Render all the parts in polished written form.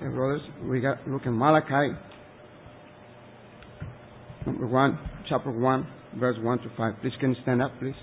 Okay, brothers, we got look at Malachi, chapter 1, verse 1 to 5. Please, can you stand up, please?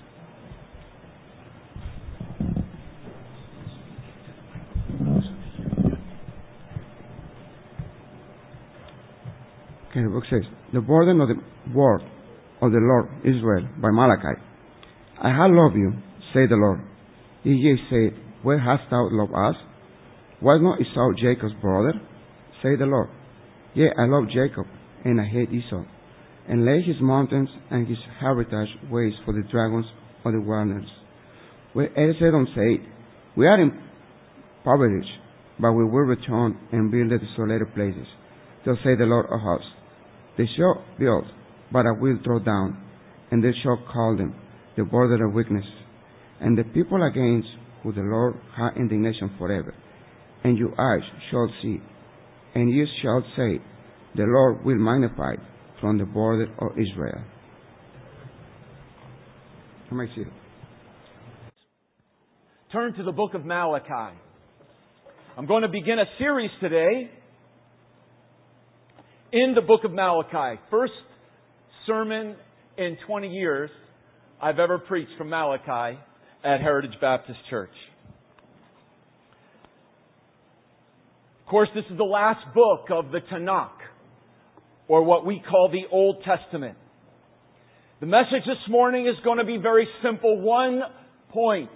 Okay, the book says, the burden of the word of the Lord Israel by Malachi. I have loved you, say the Lord. Ye say, where hast thou loved us? Was not Esau Jacob's brother? Say the Lord. Yea, I love Jacob, and I hate Esau, and lay his mountains and his heritage waste for the dragons of the wilderness. Where Edom said, we are impoverished, but we will return and build the desolated places. Thus say the Lord of hosts. They shall build, but I will throw down, and they shall call them the border of weakness, and the people against who the Lord hath indignation forever. And your eyes shall see, and ye shall say, the Lord will magnify from the border of Israel. Come I see it. Turn to the book of Malachi. I'm going to begin a series today in the book of Malachi. First sermon in 20 years I've ever preached from Malachi at Heritage Baptist Church. Of course, this is the last book of the Tanakh, or what we call the Old Testament. The message this morning is going to be very simple. One point.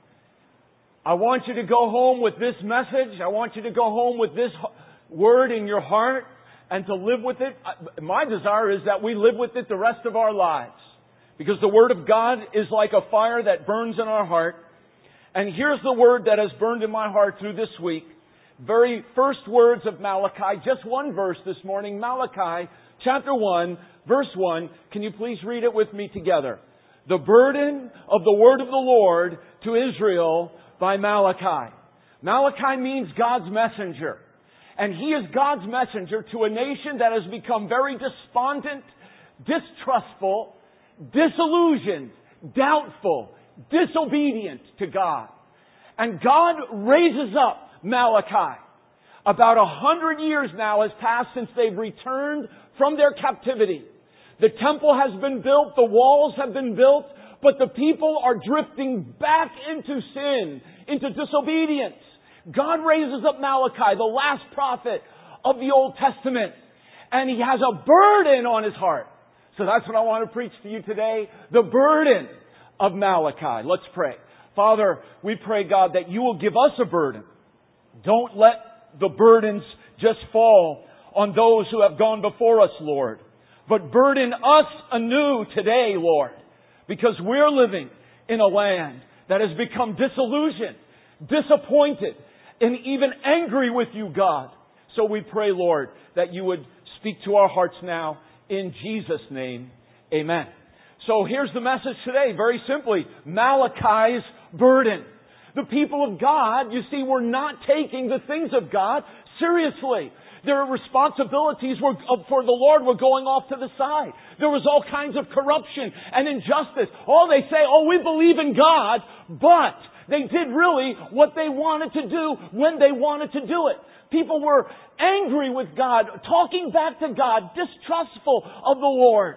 I want you to go home with this message. I want you to go home with this word in your heart and to live with it. My desire is that we live with it the rest of our lives, because the Word of God is like a fire that burns in our heart. And here's the word that has burned in my heart through this week. Very first words of Malachi, just one verse this morning. Malachi chapter 1, verse 1. Can you please read it with me together? The burden of the word of the Lord to Israel by Malachi. Malachi means God's messenger. And he is God's messenger to a nation that has become very despondent, distrustful, disillusioned, doubtful, disobedient to God. And God raises up Malachi. About 100 years now has passed since they've returned from their captivity. The temple has been built, the walls have been built, but the people are drifting back into sin, into disobedience. God raises up Malachi, the last prophet of the Old Testament, and he has a burden on his heart. So that's what I want to preach to you today, the burden of Malachi. Let's pray. Father, we pray, God, that you will give us a burden. Don't let the burdens just fall on those who have gone before us, Lord, but burden us anew today, Lord, because we're living in a land that has become disillusioned, disappointed, and even angry with you, God. So we pray, Lord, that you would speak to our hearts now in Jesus' name. Amen. So here's the message today, very simply, Malachi's burden. The people of God, you see, were not taking the things of God seriously. Their responsibilities for the Lord were going off to the side. There was all kinds of corruption and injustice. All they say, we believe in God, but they did really what they wanted to do when they wanted to do it. People were angry with God, talking back to God, distrustful of the Lord,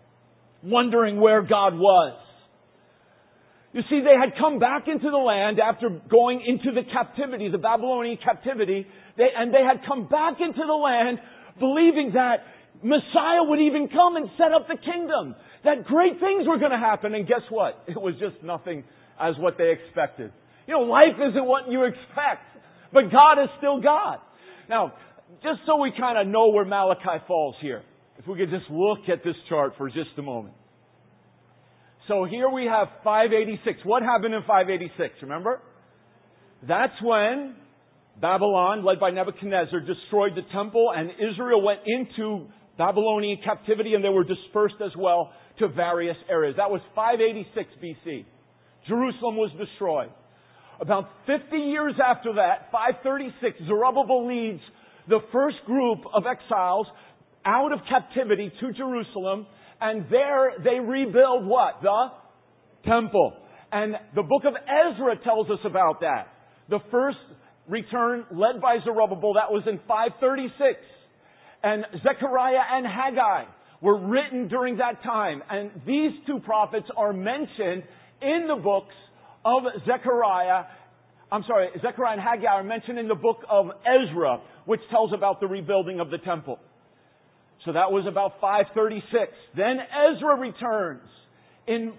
wondering where God was. You see, they had come back into the land after going into the captivity, the Babylonian captivity, and they had come back into the land believing that Messiah would even come and set up the kingdom, that great things were going to happen. And guess what? It was just nothing as what they expected. You know, life isn't what you expect, but God is still God. Now, just so we kind of know where Malachi falls here, if we could just look at this chart for just a moment. So here we have 586. What happened in 586? Remember? That's when Babylon, led by Nebuchadnezzar, destroyed the temple, and Israel went into Babylonian captivity, and they were dispersed as well to various areas. That was 586 BC. Jerusalem was destroyed. About 50 years after that, 536, Zerubbabel leads the first group of exiles out of captivity to Jerusalem. And there they rebuild what? The temple. And the book of Ezra tells us about that. The first return led by Zerubbabel. That was in 536. And Zechariah and Haggai were written during that time. And these two prophets are mentioned in the books of Zechariah and Haggai are mentioned in the book of Ezra, which tells about the rebuilding of the temple. So that was about 536. Then Ezra returns in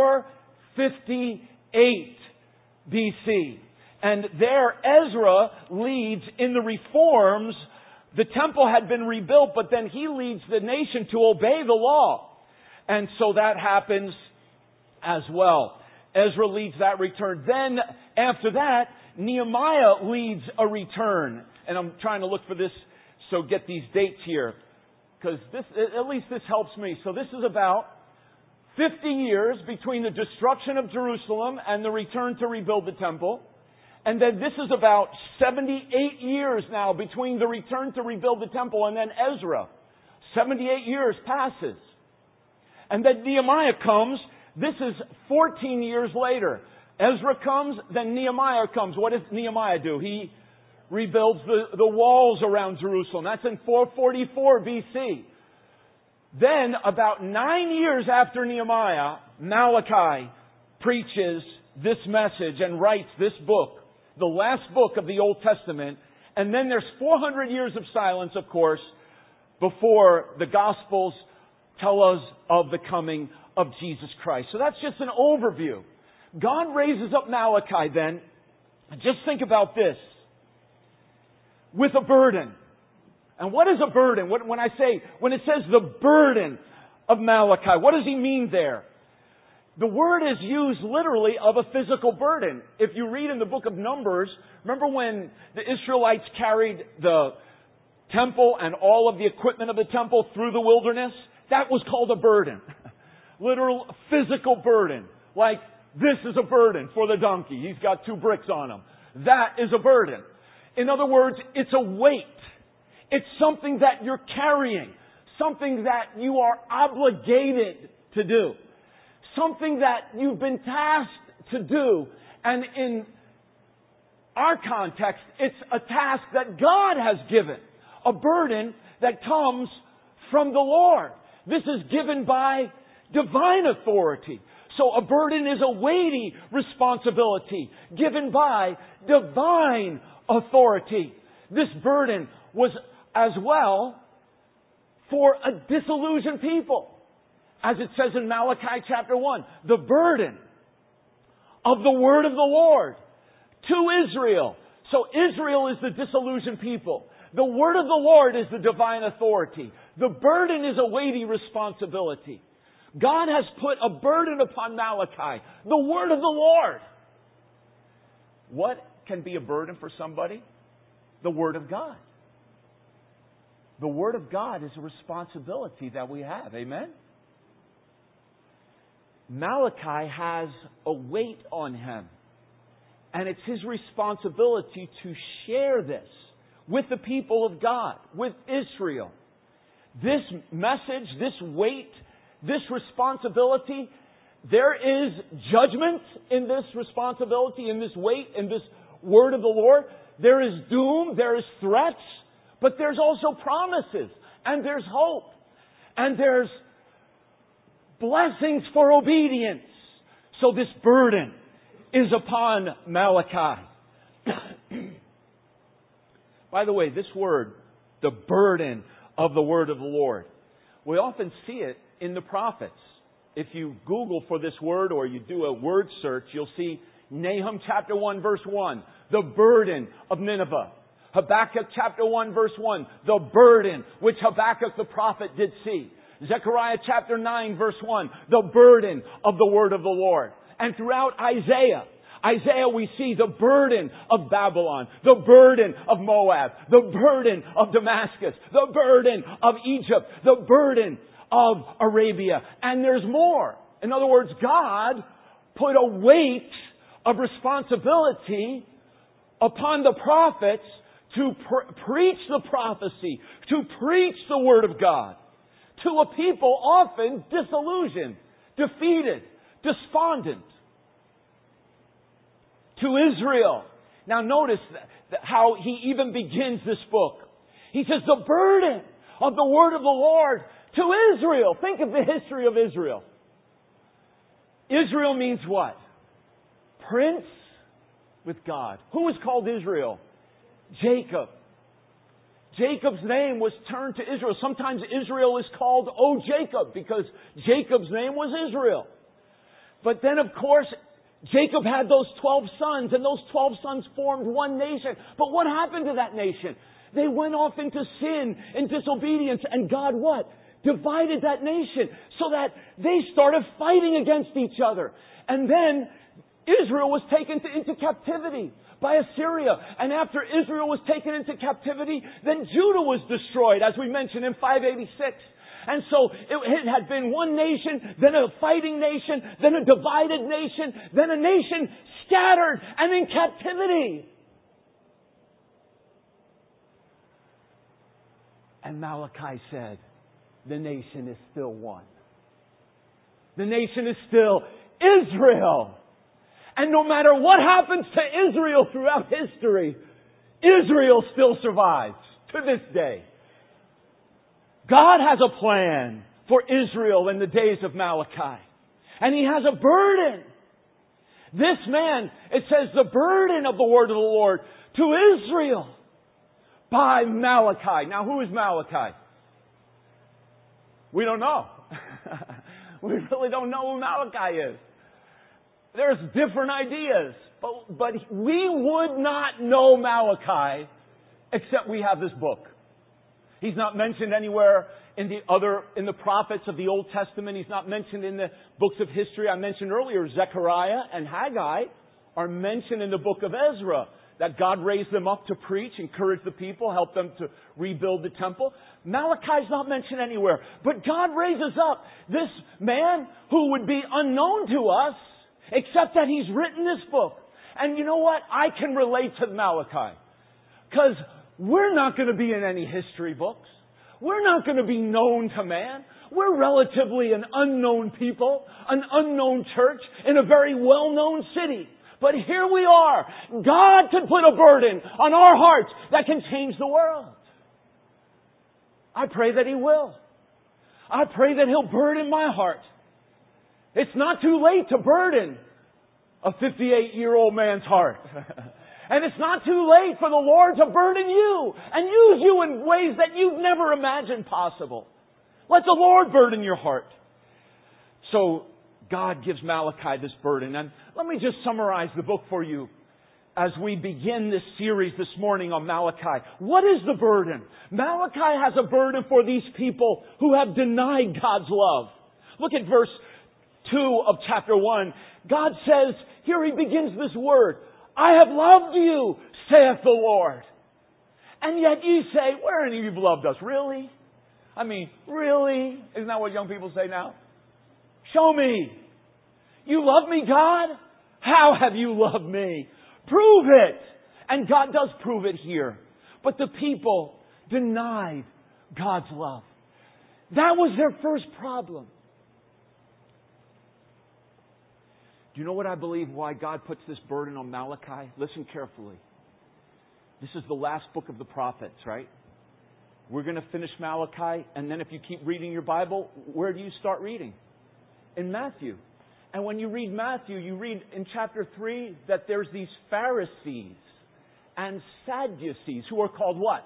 458 BC. And there Ezra leads in the reforms. The temple had been rebuilt, but then he leads the nation to obey the law. And so that happens as well. Ezra leads that return. Then, after that, Nehemiah leads a return. And I'm trying to look for this, so get these dates here. Because at least this helps me. So this is about 50 years between the destruction of Jerusalem and the return to rebuild the temple. And then this is about 78 years now between the return to rebuild the temple and then Ezra. 78 years passes. And then Nehemiah comes. This is 14 years later. Ezra comes, then Nehemiah comes. What does Nehemiah do? He rebuilds the walls around Jerusalem. That's in 444 BC. Then, about 9 years after Nehemiah, Malachi preaches this message and writes this book, the last book of the Old Testament. And then there's 400 years of silence, of course, before the Gospels tell us of the coming of Jesus Christ. So that's just an overview. God raises up Malachi then. Just think about this. With a burden. And what is a burden? When it says the burden of Malachi, what does he mean there? The word is used literally of a physical burden. If you read in the book of Numbers, remember when the Israelites carried the temple and all of the equipment of the temple through the wilderness? That was called a burden. Literal physical burden. Like, this is a burden for the donkey. He's got 2 bricks on him. That is a burden. In other words, it's a weight. It's something that you're carrying. Something that you are obligated to do. Something that you've been tasked to do. And in our context, it's a task that God has given. A burden that comes from the Lord. This is given by divine authority. So a burden is a weighty responsibility given by divine authority. This burden was as well for a disillusioned people. As it says in Malachi chapter 1, the burden of the word of the Lord to Israel. So Israel is the disillusioned people. The word of the Lord is the divine authority. The burden is a weighty responsibility. God has put a burden upon Malachi, the word of the Lord. What can be a burden for somebody? The word of God. The word of God is a responsibility that we have. Amen? Malachi has a weight on him. And it's his responsibility to share this with the people of God, with Israel. This message, this weight, this responsibility, there is judgment in this responsibility, in this weight, in this word of the Lord. There is doom, there is threats, but there's also promises, and there's hope, and there's blessings for obedience. So this burden is upon Malachi. By the way, this word, the burden of the word of the Lord, we often see it in the prophets. If you Google for this word or you do a word search, you'll see Nahum chapter 1 verse 1, the burden of Nineveh. Habakkuk chapter 1 verse 1, the burden which Habakkuk the prophet did see. Zechariah chapter 9 verse 1, the burden of the word of the Lord. And throughout Isaiah we see the burden of Babylon, the burden of Moab, the burden of Damascus, the burden of Egypt, the burden of Arabia. And there's more. In other words, God put a weight of responsibility upon the prophets to preach the prophecy, to preach the word of God to a people often disillusioned, defeated, despondent. To Israel. Now notice how he even begins this book. He says, the burden of the word of the Lord to Israel. Think of the history of Israel. Israel means what? Prince with God. Who was called Israel? Jacob. Jacob's name was turned to Israel. Sometimes Israel is called, O Jacob, because Jacob's name was Israel. But then, of course, Jacob had those 12 sons, and those 12 sons formed one nation. But what happened to that nation? They went off into sin and disobedience, and God what? Divided that nation so that they started fighting against each other. And then Israel was taken into captivity by Assyria. And after Israel was taken into captivity, then Judah was destroyed, as we mentioned in 586. And so it had been one nation, then a fighting nation, then a divided nation, then a nation scattered and in captivity. And Malachi said, the nation is still one. The nation is still Israel. And no matter what happens to Israel throughout history, Israel still survives to this day. God has a plan for Israel in the days of Malachi. And He has a burden. This man, it says, the burden of the word of the Lord to Israel by Malachi. Now, who is Malachi? We don't know. We really don't know who Malachi is. There's different ideas. But we would not know Malachi except we have this book. He's not mentioned anywhere in the prophets of the Old Testament. He's not mentioned in the books of history. I mentioned earlier, Zechariah and Haggai are mentioned in the book of Ezra. That God raised them up to preach, encourage the people, help them to rebuild the temple. Malachi's not mentioned anywhere. But God raises up this man who would be unknown to us, except that he's written this book. And you know what? I can relate to Malachi. Because we're not going to be in any history books. We're not going to be known to man. We're relatively an unknown people, an unknown church in a very well-known city. But here we are. God can put a burden on our hearts that can change the world. I pray that He will. I pray that He'll burden my heart. It's not too late to burden a 58-year-old man's heart. And it's not too late for the Lord to burden you and use you in ways that you've never imagined possible. Let the Lord burden your heart. So God gives Malachi this burden. And let me just summarize the book for you as we begin this series this morning on Malachi. What is the burden? Malachi has a burden for these people who have denied God's love. Look at verse 2 of chapter 1. God says, here He begins this word, I have loved you, saith the Lord. And yet you say, where have you loved us? Really? I mean, really? Isn't that what young people say now? Show me. You love me, God? How have you loved me? Prove it. And God does prove it here. But the people denied God's love. That was their first problem. Do you know what I believe why God puts this burden on Malachi? Listen carefully. This is the last book of the prophets, right? We're going to finish Malachi, and then if you keep reading your Bible, where do you start reading? In Matthew. And when you read Matthew, you read in chapter 3 that there's these Pharisees and Sadducees who are called what?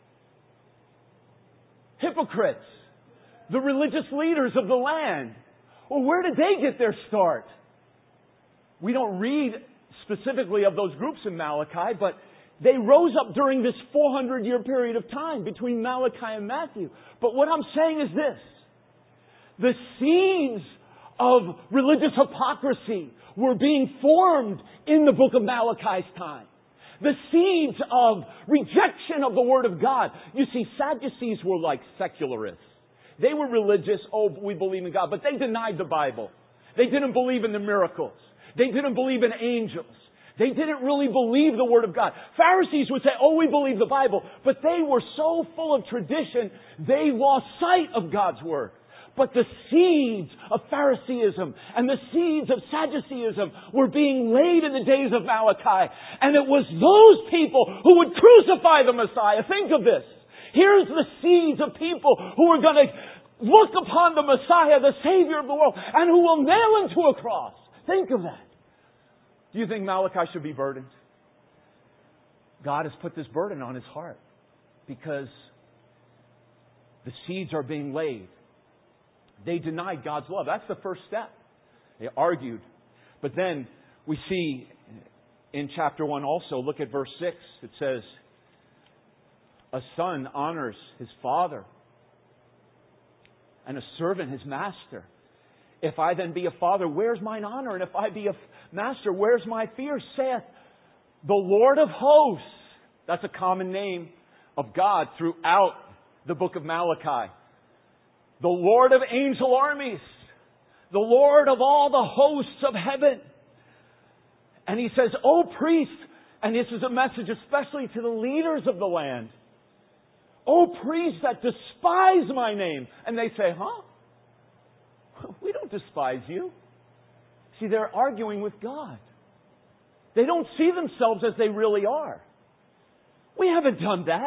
Hypocrites. The religious leaders of the land. Well, where did they get their start? We don't read specifically of those groups in Malachi, but they rose up during this 400-year period of time between Malachi and Matthew. But what I'm saying is this. The seeds of religious hypocrisy were being formed in the book of Malachi's time. The seeds of rejection of the Word of God. You see, Sadducees were like secularists. They were religious, we believe in God, but they denied the Bible. They didn't believe in the miracles. They didn't believe in angels. They didn't really believe the Word of God. Pharisees would say, we believe the Bible. But they were so full of tradition, they lost sight of God's Word. But the seeds of Phariseeism and the seeds of Sadduceeism were being laid in the days of Malachi. And it was those people who would crucify the Messiah. Think of this. Here's the seeds of people who are going to look upon the Messiah, the Savior of the world, and who will nail him to a cross. Think of that. Do you think Malachi should be burdened? God has put this burden on his heart because the seeds are being laid. They denied God's love. That's the first step. They argued. But then we see in chapter 1 also, look at verse 6. It says, a son honors his father, and a servant his master. If I then be a father, where's mine honor? And if I be a master, where's my fear? Saith the Lord of hosts. That's a common name of God throughout the book of Malachi. The Lord of angel armies. The Lord of all the hosts of heaven. And he says, O priest, and this is a message especially to the leaders of the land. O priests that despise my name. And they say, huh? We don't despise you. See, they're arguing with God. They don't see themselves as they really are. We haven't done that.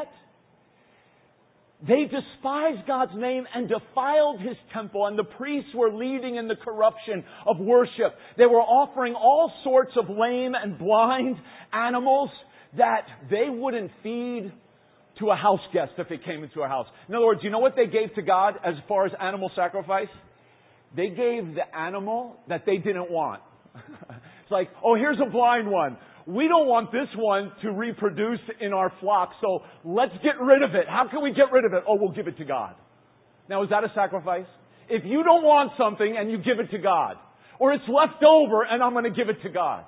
They despised God's name and defiled His temple, and the priests were leading in the corruption of worship. They were offering all sorts of lame and blind animals that they wouldn't feed to a house guest if it came into a house. In other words, you know what they gave to God as far as animal sacrifice? They gave the animal that they didn't want. It's like, oh, here's a blind one. We don't want this one to reproduce in our flock, so let's get rid of it. How can we get rid of it? Oh, we'll give it to God. Now, is that a sacrifice? If you don't want something and you give it to God, or it's left over and I'm going to give it to God.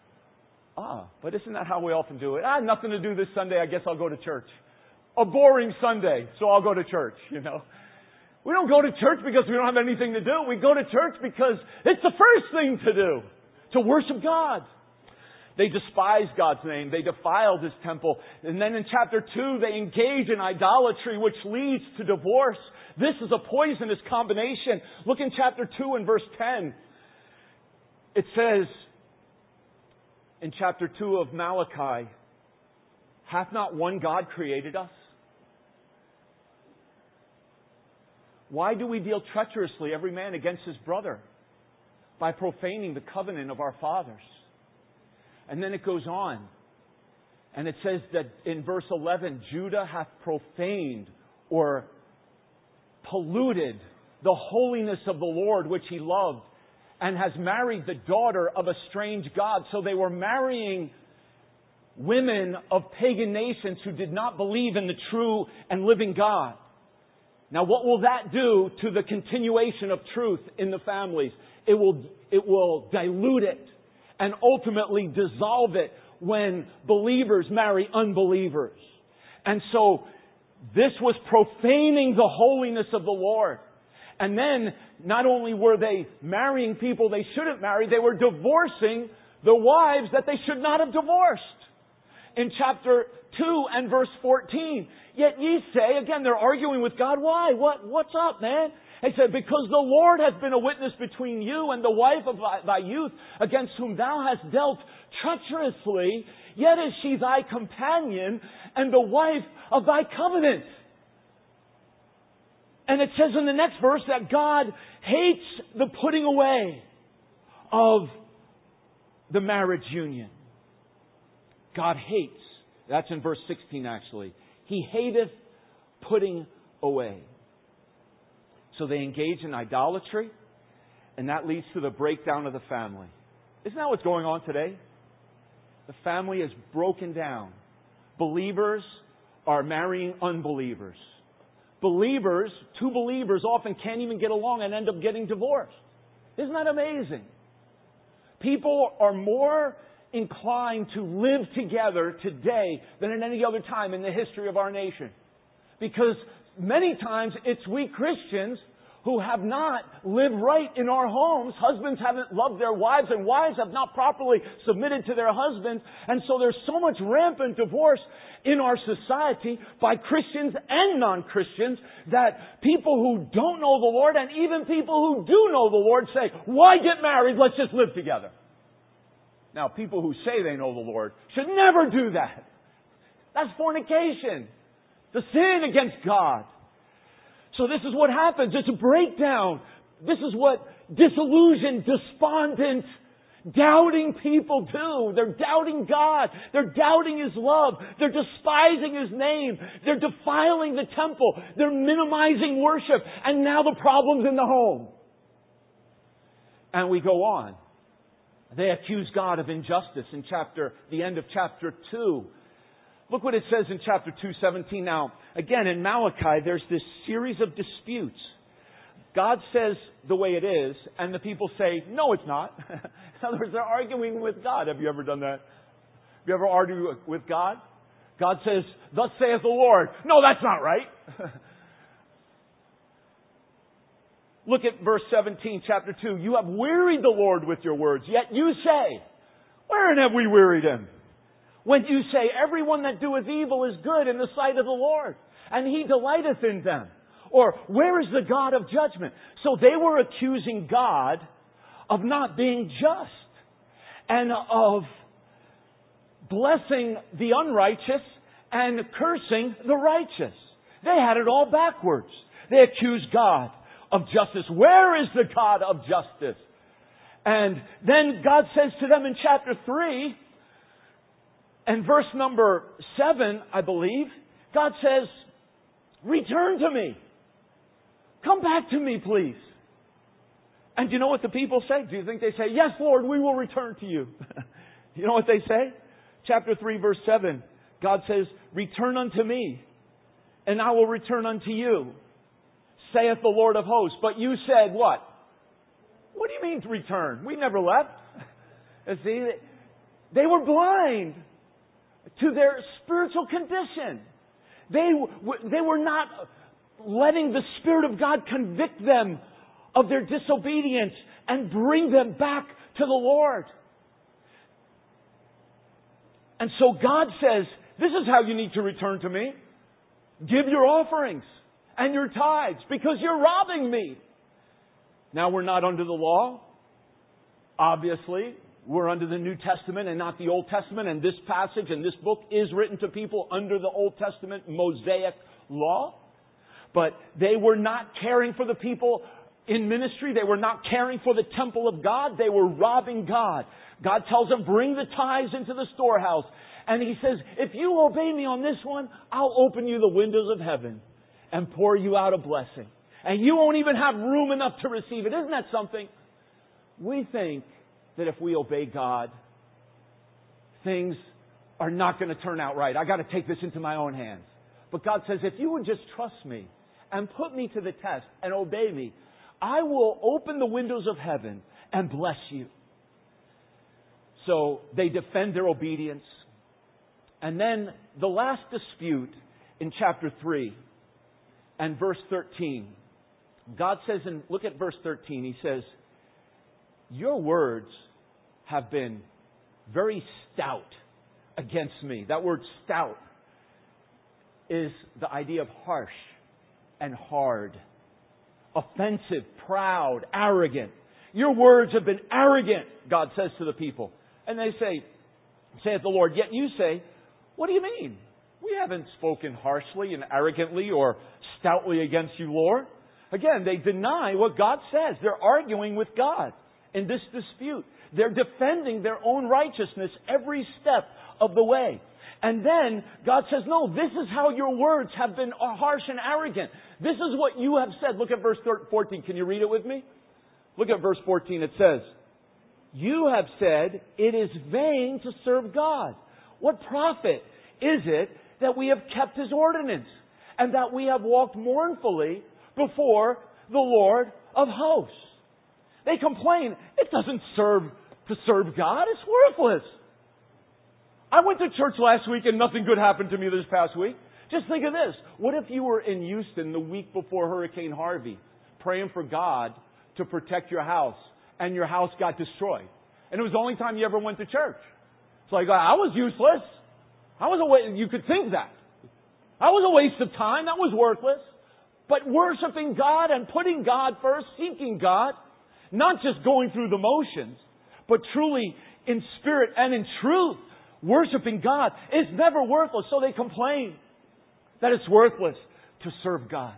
But isn't that how we often do it? Nothing to do this Sunday, I guess I'll go to church. A boring Sunday, so I'll go to church, you know. We don't go to church because we don't have anything to do. We go to church because it's the first thing to do, to worship God. They despised God's name. They defiled His temple. And then in chapter 2, they engage in idolatry, which leads to divorce. This is a poisonous combination. Look in chapter 2 and verse 10. It says in chapter 2 of Malachi, hath not one God created us? Why do we deal treacherously, every man against his brother, by profaning the covenant of our fathers? And then it goes on. And it says that in verse 11, Judah hath profaned or polluted the holiness of the Lord which he loved, and has married the daughter of a strange god. So they were marrying women of pagan nations who did not believe in the true and living God. Now, what will that do to the continuation of truth in the families? It will dilute it and ultimately dissolve it when believers marry unbelievers. And so this was profaning the holiness of the Lord. And then not only were they marrying people they shouldn't marry, they were divorcing the wives that they should not have divorced. In chapter 2 and verse 14, yet ye say, again, they're arguing with God. Why? What's up, man? He said, because the Lord hath been a witness between you and the wife of thy youth, against whom thou hast dealt treacherously, yet is she thy companion and the wife of thy covenant. And it says in the next verse that God hates the putting away of the marriage union. God hates. That's in verse 16 actually. He hateth putting away. So they engage in idolatry, and that leads to the breakdown of the family. Isn't that what's going on today? The family is broken down. Believers are marrying unbelievers. Two believers often can't even get along and end up getting divorced. Isn't that amazing? People are more inclined to live together today than at any other time in the history of our nation. Because many times it's we Christians who have not lived right in our homes. Husbands haven't loved their wives, and wives have not properly submitted to their husbands. And so there's so much rampant divorce in our society by Christians and non-Christians that people who don't know the Lord and even people who do know the Lord say, why get married? Let's just live together. Now, people who say they know the Lord should never do that. That's fornication. The sin against God. So this is what happens. It's a breakdown. This is what disillusioned, despondent, doubting people do. They're doubting God. They're doubting His love. They're despising His name. They're defiling the temple. They're minimizing worship. And now the problem's in the home. And we go on. They accuse God of injustice in the end of chapter 2. Look what it says in chapter 2:17. Now, again, in Malachi, there's this series of disputes. God says the way it is, and the people say, no, it's not. In other words, they're arguing with God. Have you ever done that? Have you ever argued with God? God says, thus saith the Lord. No, that's not right. Look at verse 17, chapter 2. You have wearied the Lord with your words, yet you say, wherein have we wearied Him? When you say, everyone that doeth evil is good in the sight of the Lord, and He delighteth in them. Or, where is the God of judgment? So they were accusing God of not being just and of blessing the unrighteous and cursing the righteous. They had it all backwards. They accused God of justice. Where is the God of justice? And then God says to them in chapter 3, and verse number 7, I believe, God says, return to me. Come back to me, please. And do you know what the people say? Do you think they say, yes, Lord, we will return to you? You know what they say? Chapter 3, verse 7, God says, return unto me, and I will return unto you, saith the Lord of hosts. But you said what? What do you mean to return? We never left. See, they were blind to their spiritual condition. They were not letting the Spirit of God convict them of their disobedience and bring them back to the Lord. And so God says, this is how you need to return to me. Give your offerings and your tithes because you're robbing me. Now we're not under the law. Obviously, we're under the New Testament and not the Old Testament. And this passage and this book is written to people under the Old Testament Mosaic law. But they were not caring for the people in ministry. They were not caring for the temple of God. They were robbing God. God tells them, bring the tithes into the storehouse. And He says, if you obey me on this one, I'll open you the windows of heaven and pour you out a blessing. And you won't even have room enough to receive it. Isn't that something? We think that if we obey God, things are not going to turn out right. I got to take this into my own hands. But God says, if you would just trust me and put me to the test and obey me, I will open the windows of heaven and bless you. So they defend their obedience. And then the last dispute in chapter 3 and verse 13. God says, and look at verse 13, He says, your words have been very stout against me. That word stout is the idea of harsh and hard, offensive, proud, arrogant. Your words have been arrogant, God says to the people. And they say, saith the Lord, yet you say, what do you mean? We haven't spoken harshly and arrogantly or stoutly against you, Lord. Again, they deny what God says. They're arguing with God in this dispute. They're defending their own righteousness every step of the way. And then God says, no, this is how your words have been harsh and arrogant. This is what you have said. Look at verse 14. Can you read it with me? Look at verse 14. It says, you have said it is vain to serve God. What profit is it that we have kept His ordinance and that we have walked mournfully before the Lord of hosts? They complain, it doesn't serve to serve God. It's worthless. I went to church last week and nothing good happened to me this past week. Just think of this. What if you were in Houston the week before Hurricane Harvey, praying for God to protect your house, and your house got destroyed. And it was the only time you ever went to church. It's like, I was useless. You could think that. That was a waste of time. That was worthless. But worshiping God and putting God first, seeking God, not just going through the motions, but truly in spirit and in truth, worshiping God is never worthless. So they complain that it's worthless to serve God.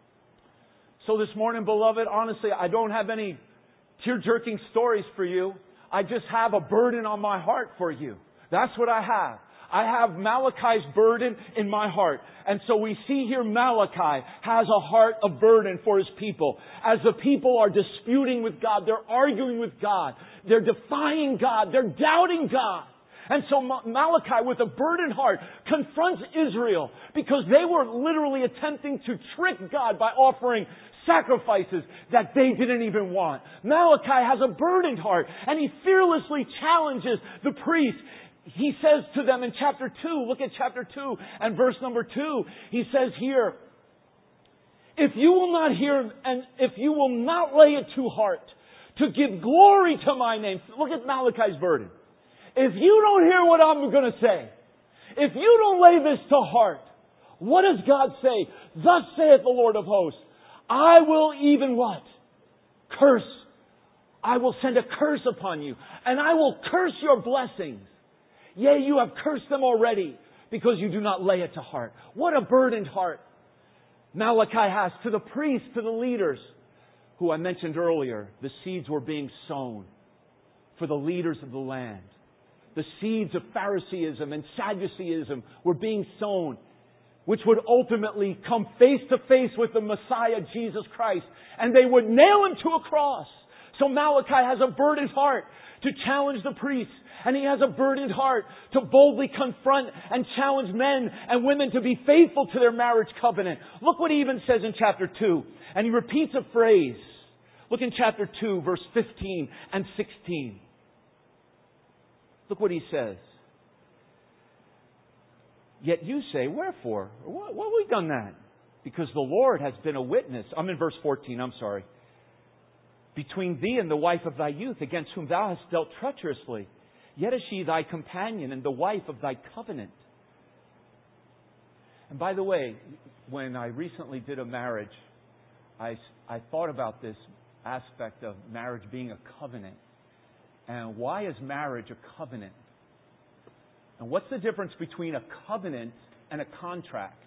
So this morning, beloved, honestly, I don't have any tear-jerking stories for you. I just have a burden on my heart for you. That's what I have. I have Malachi's burden in my heart. And so we see here Malachi has a heart of burden for his people. As the people are disputing with God, they're arguing with God, they're defying God, they're doubting God. And so Malachi, with a burdened heart, confronts Israel because they were literally attempting to trick God by offering sacrifices that they didn't even want. Malachi has a burdened heart, and he fearlessly challenges the priests. He says to them in chapter 2, look at chapter 2 and verse number 2, he says here, if you will not hear and if you will not lay it to heart to give glory to my name, look at Malachi's burden. If you don't hear what I'm going to say, if you don't lay this to heart, what does God say? Thus saith the Lord of hosts, I will even what? Curse. I will send a curse upon you, and I will curse your blessings. Yea, you have cursed them already because you do not lay it to heart. What a burdened heart Malachi has to the priests, to the leaders, who I mentioned earlier. The seeds were being sown for the leaders of the land. The seeds of Phariseeism and Sadduceeism were being sown, which would ultimately come face to face with the Messiah, Jesus Christ, and they would nail Him to a cross. So Malachi has a burdened heart to challenge the priests, and he has a burdened heart to boldly confront and challenge men and women to be faithful to their marriage covenant. Look what he even says in chapter 2, and he repeats a phrase. Look in chapter 2, verse 15 and 16. Look what he says. Yet you say, wherefore? What have we done that? Because the Lord has been a witness. I'm in verse 14, I'm sorry. Between thee and the wife of thy youth, against whom thou hast dealt treacherously. Yet is she thy companion and the wife of thy covenant. And by the way, when I recently did a marriage, I thought about this aspect of marriage being a covenant. And why is marriage a covenant? And what's the difference between a covenant and a contract?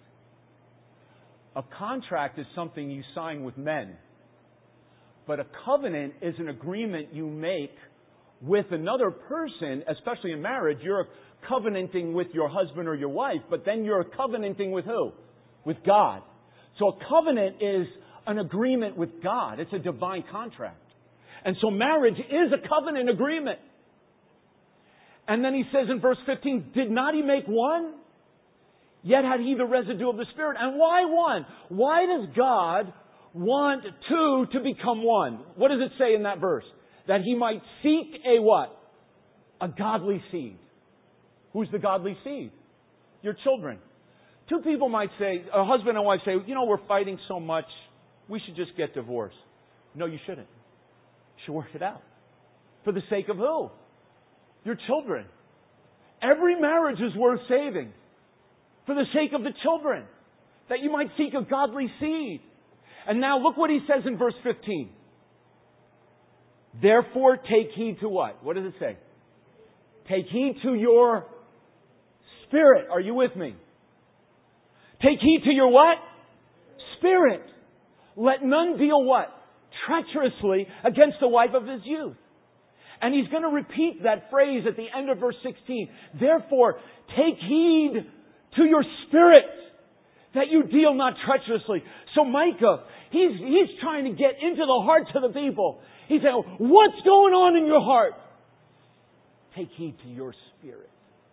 A contract is something you sign with men. But a covenant is an agreement you make with another person, especially in marriage. You're covenanting with your husband or your wife, but then you're covenanting with who? With God. So a covenant is an agreement with God. It's a divine contract. And so marriage is a covenant agreement. And then he says in verse 15, did not he make one? Yet had he the residue of the Spirit. And why one? Why does God want two to become one? What does it say in that verse? That he might seek a what? A godly seed. Who's the godly seed? Your children. Two people might say, a husband and wife say, we're fighting so much, we should just get divorced. No, you shouldn't. You should work it out. For the sake of who? Your children. Every marriage is worth saving. For the sake of the children. That you might seek a godly seed. And now look what he says in verse 15. Therefore take heed to what? What does it say? Take heed to your spirit. Are you with me? Take heed to your what? Spirit. Let none deal what? Treacherously against the wife of his youth. And he's going to repeat that phrase at the end of verse 16. Therefore, take heed to your spirit, that you deal not treacherously. So Micah, he's trying to get into the hearts of the people. He's saying, what's going on in your heart? Take heed to your spirit.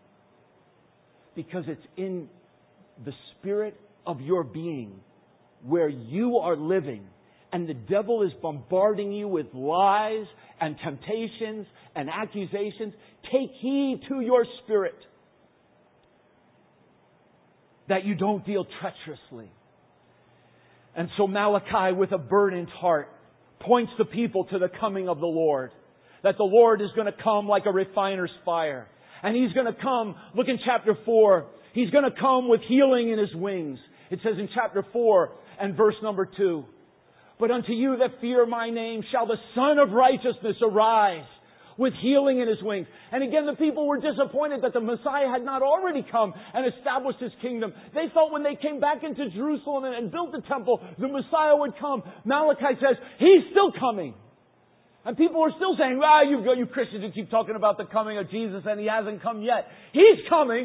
Because it's in the spirit of your being where you are living. And the devil is bombarding you with lies and temptations and accusations. Take heed to your spirit that you don't deal treacherously. And so Malachi, with a burdened heart, points the people to the coming of the Lord. That the Lord is going to come like a refiner's fire. And He's going to come, look in chapter 4, He's going to come with healing in His wings. It says in chapter 4 and verse number 2, "But unto you that fear my name shall the Son of Righteousness arise with healing in His wings." And again, the people were disappointed that the Messiah had not already come and established His kingdom. They thought when they came back into Jerusalem and built the temple, the Messiah would come. Malachi says, He's still coming. And people are still saying, you Christians who keep talking about the coming of Jesus and He hasn't come yet. He's coming.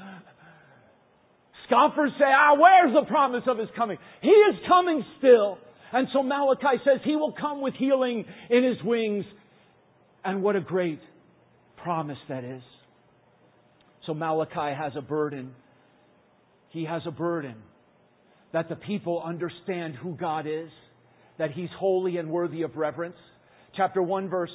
Scoffers say, where's the promise of His coming? He is coming still. And so Malachi says He will come with healing in His wings. And what a great promise that is. So Malachi has a burden. He has a burden that the people understand who God is, that He's holy and worthy of reverence. Chapter 1 verse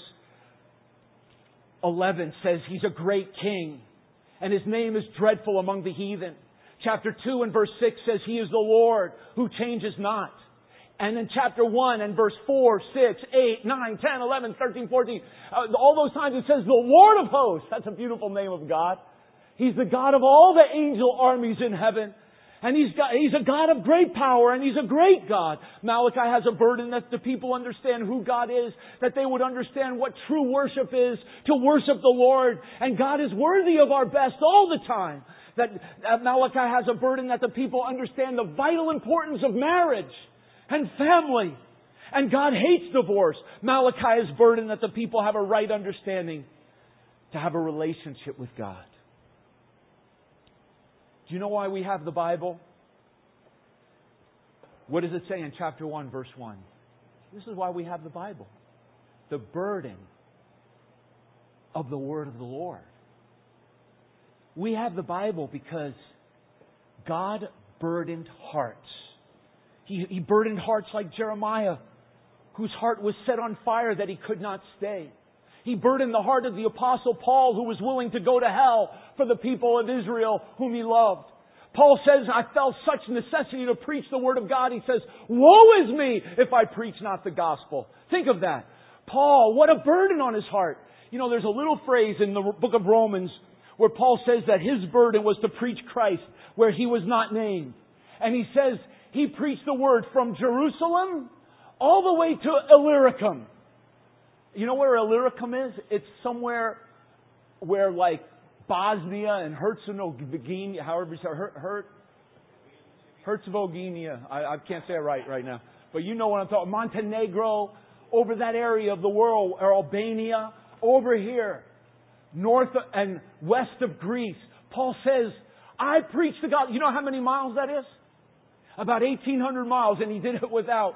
11 says He's a great king and His name is dreadful among the heathen. Chapter 2 and verse 6 says He is the Lord who changes not. And in chapter 1 and verse 4, 6, 8, 9, 10, 11, 13, 14, all those times it says the Lord of hosts. That's a beautiful name of God. He's the God of all the angel armies in heaven. And He's a God of great power, and He's a great God. Malachi has a burden that the people understand who God is, that they would understand what true worship is, to worship the Lord. And God is worthy of our best all the time. That Malachi has a burden that the people understand the vital importance of marriage and family. And God hates divorce. Malachi is burdened that the people have a right understanding to have a relationship with God. Do you know why we have the Bible? What does it say in chapter 1, verse 1? This is why we have the Bible. The burden of the word of the Lord. We have the Bible because God burdened hearts. He burdened hearts like Jeremiah, whose heart was set on fire that he could not stay. He burdened the heart of the Apostle Paul, who was willing to go to hell for the people of Israel whom he loved. Paul says, I felt such necessity to preach the Word of God. He says, woe is me if I preach not the gospel. Think of that. Paul, what a burden on his heart. You know, there's a little phrase in the book of Romans where Paul says that his burden was to preach Christ where he was not named. And he says he preached the Word from Jerusalem all the way to Illyricum. You know where Illyricum is? It's somewhere where like Bosnia and Herzegovina, however you say Herzegovina. I can't say it right now. But you know what I'm talking about. Montenegro, over that area of the world, or Albania, over here, north and west of Greece. Paul says, I preach the gospel. You know how many miles that is? About 1,800 miles, and he did it without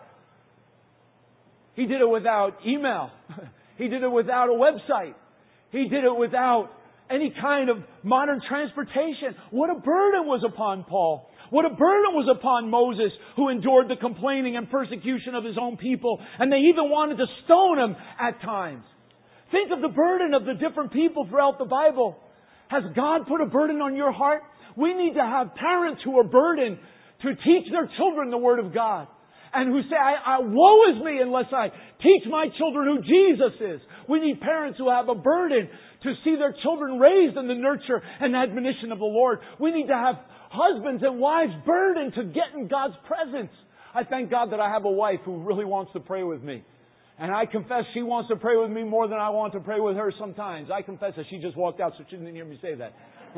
email. He did it without a website. He did it without any kind of modern transportation. What a burden was upon Paul. What a burden was upon Moses, who endured the complaining and persecution of his own people. And they even wanted to stone him at times. Think of the burden of the different people throughout the Bible. Has God put a burden on your heart? We need to have parents who are burdened to teach their children the Word of God. And who say, woe is me unless I teach my children who Jesus is. We need parents who have a burden to see their children raised in the nurture and admonition of the Lord. We need to have husbands and wives burdened to get in God's presence. I thank God that I have a wife who really wants to pray with me. And I confess she wants to pray with me more than I want to pray with her sometimes. I confess that she just walked out, so she didn't hear me say that.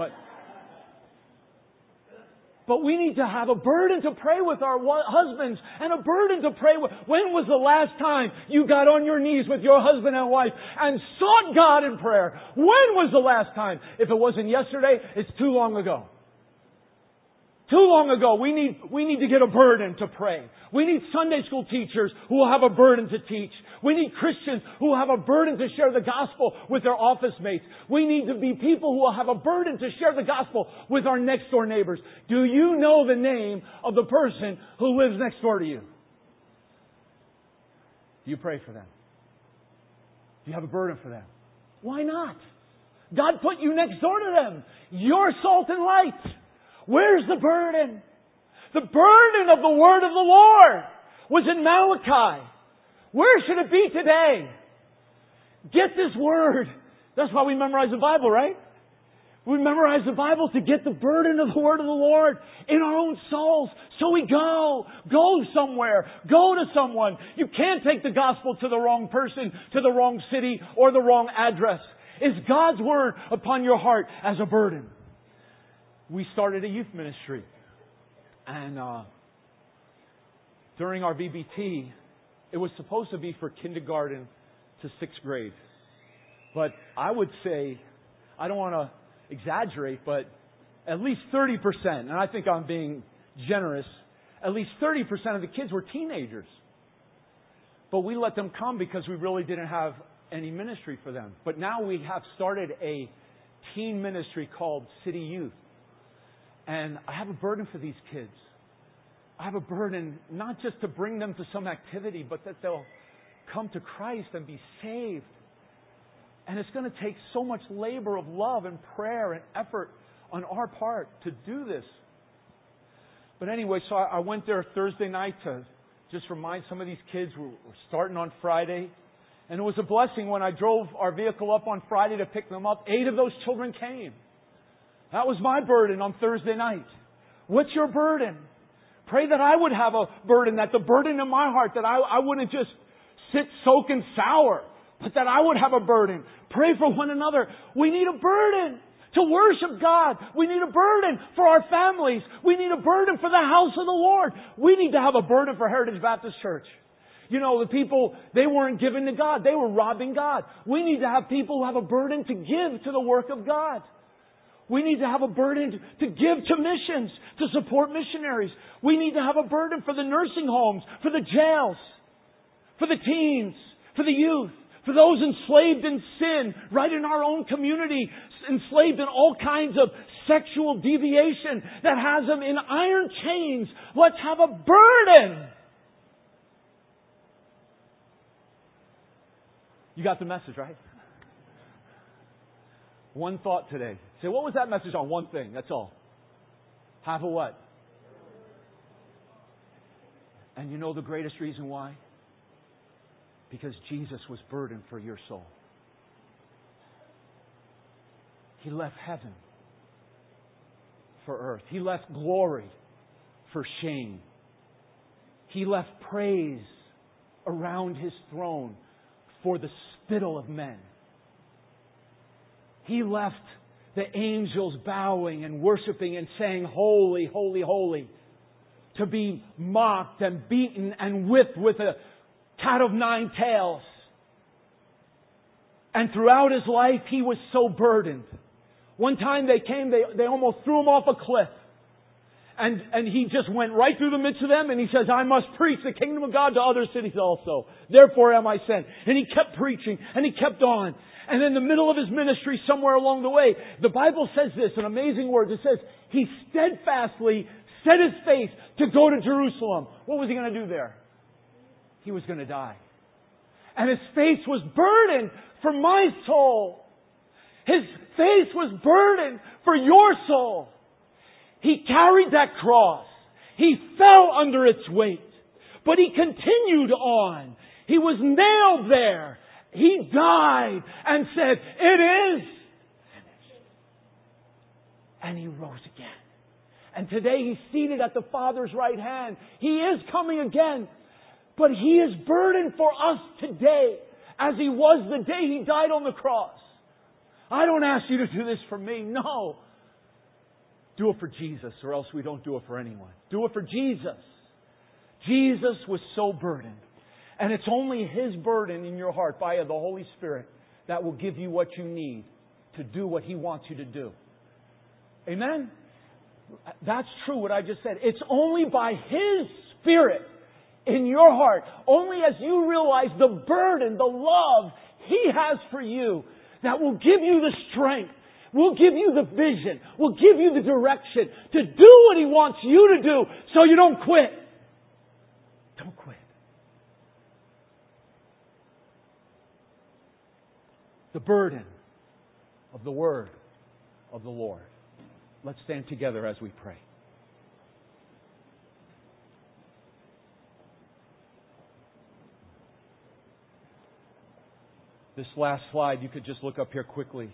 But we need to have a burden to pray with our husbands and a burden to pray with. When was the last time you got on your knees with your husband and wife and sought God in prayer? When was the last time? If it wasn't yesterday, it's too long ago. Too long ago. We need to get a burden to pray. We need Sunday school teachers who will have a burden to teach. We need Christians who will have a burden to share the gospel with their office mates. We need to be people who will have a burden to share the gospel with our next door neighbors. Do you know the name of the person who lives next door to you? Do you pray for them? Do you have a burden for them? Why not? God put you next door to them. You're salt and light. Where's the burden? The burden of the word of the Lord was in Malachi. Where should it be today? Get this word. That's why we memorize the Bible, right? We memorize the Bible to get the burden of the word of the Lord in our own souls. So we go. Go somewhere. Go to someone. You can't take the gospel to the wrong person, to the wrong city, or the wrong address. Is God's word upon your heart as a burden? We started a youth ministry. And during our VBT, it was supposed to be for kindergarten to 6th grade. But I would say, I don't want to exaggerate, but at least 30%, and I think I'm being generous, at least 30% of the kids were teenagers. But we let them come because we really didn't have any ministry for them. But now we have started a teen ministry called City Youth. And I have a burden for these kids. I have a burden not just to bring them to some activity, but that they'll come to Christ and be saved. And it's going to take so much labor of love and prayer and effort on our part to do this. But anyway, so I went there Thursday night to just remind some of these kids we're starting on Friday. And it was a blessing when I drove our vehicle up on Friday to pick them up. 8 of those children came. That was my burden on Thursday night. What's your burden? Pray that I would have a burden, that the burden in my heart, that I wouldn't just sit soaking sour, but that I would have a burden. Pray for one another. We need a burden to worship God. We need a burden for our families. We need a burden for the house of the Lord. We need to have a burden for Heritage Baptist Church. You know, the people, they weren't giving to God. They were robbing God. We need to have people who have a burden to give to the work of God. We need to have a burden to give to missions, to support missionaries. We need to have a burden for the nursing homes, for the jails, for the teens, for the youth, for those enslaved in sin, right in our own community, enslaved in all kinds of sexual deviation that has them in iron chains. Let's have a burden. You got the message, right? One thought today. Say, what was that message on? One thing. That's all. Have a what? And you know the greatest reason why? Because Jesus was burdened for your soul. He left heaven for earth. He left glory for shame. He left praise around His throne for the spittle of men. He left the angels bowing and worshiping and saying, "Holy, holy, holy," to be mocked and beaten and whipped with a cat of 9 tails. And throughout His life, He was so burdened. One time they came, they almost threw Him off a cliff. And He just went right through the midst of them and He says, "I must preach the kingdom of God to other cities also. Therefore am I sent." And He kept preaching and He kept on. And in the middle of His ministry, somewhere along the way, the Bible says this, an amazing word. It says, He steadfastly set His face to go to Jerusalem. What was He going to do there? He was going to die. And His face was burdened for my soul. His face was burdened for your soul. He carried that cross. He fell under its weight. But He continued on. He was nailed there. He died and said, "It is finished." And He rose again. And today He's seated at the Father's right hand. He is coming again. But He is burdened for us today as He was the day He died on the cross. I don't ask you to do this for me. No. Do it for Jesus, or else we don't do it for anyone. Do it for Jesus. Jesus was so burdened. And it's only His burden in your heart by the Holy Spirit that will give you what you need to do what He wants you to do. Amen? That's true what I just said. It's only by His Spirit in your heart, only as you realize the burden, the love He has for you, that will give you the strength, will give you the vision, will give you the direction to do what He wants you to do so you don't quit. Don't quit. The burden of the Word of the Lord. Let's stand together as we pray. This last slide, you could just look up here quickly.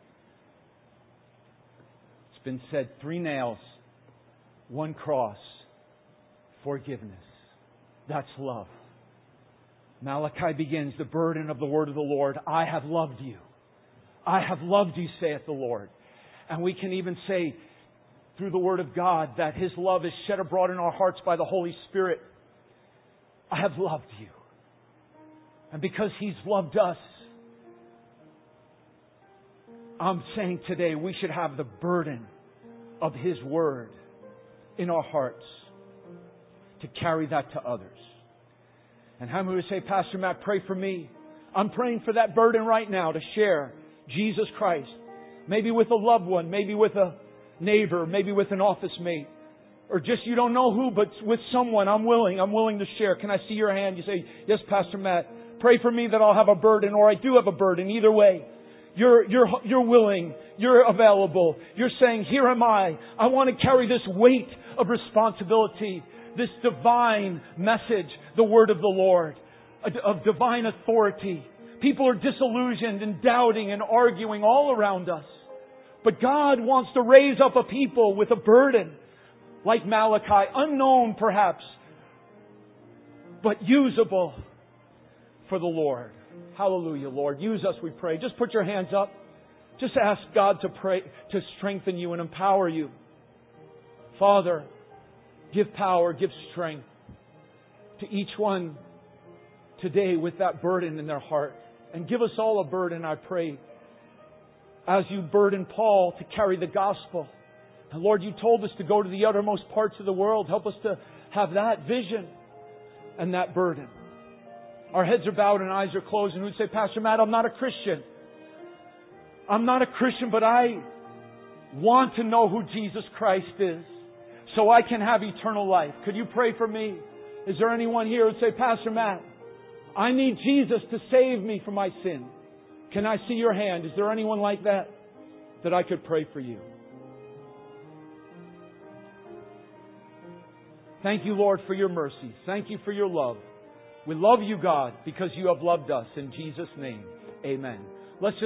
It's been said, 3 nails, 1 cross, forgiveness. That's love. Malachi begins, the burden of the word of the Lord. I have loved you. I have loved you, saith the Lord. And we can even say through the word of God that His love is shed abroad in our hearts by the Holy Spirit. I have loved you. And because He's loved us, I'm saying today we should have the burden of His word in our hearts to carry that to others. And how many would say, Pastor Matt, pray for me? I'm praying for that burden right now to share Jesus Christ. Maybe with a loved one, maybe with a neighbor, maybe with an office mate. Or just you don't know who, but with someone. I'm willing to share. Can I see your hand? You say, yes, Pastor Matt. Pray for me that I'll have a burden, or I do have a burden. Either way, you're willing. You're available. You're saying, here am I. I want to carry this weight of responsibility, this divine message, the word of the Lord, of divine authority. People are disillusioned and doubting and arguing all around us. But God wants to raise up a people with a burden like Malachi, unknown perhaps, but usable for the Lord. Hallelujah, Lord. Use us, we pray. Just put your hands up. Just ask God to pray, to strengthen you and empower you. Father, give power, give strength to each one today with that burden in their heart. And give us all a burden, I pray, as you burden Paul to carry the gospel. And Lord, you told us to go to the uttermost parts of the world. Help us to have that vision and that burden. Our heads are bowed and eyes are closed. And we'd say, Pastor Matt, I'm not a Christian. I'm not a Christian, but I want to know who Jesus Christ is so I can have eternal life. Could you pray for me? Is there anyone here who'd say, Pastor Matt, I need Jesus to save me from my sin? Can I see your hand? Is there anyone like that I could pray for you? Thank you, Lord, for your mercy. Thank you for your love. We love you, God, because you have loved us. In Jesus' name, amen. Let's just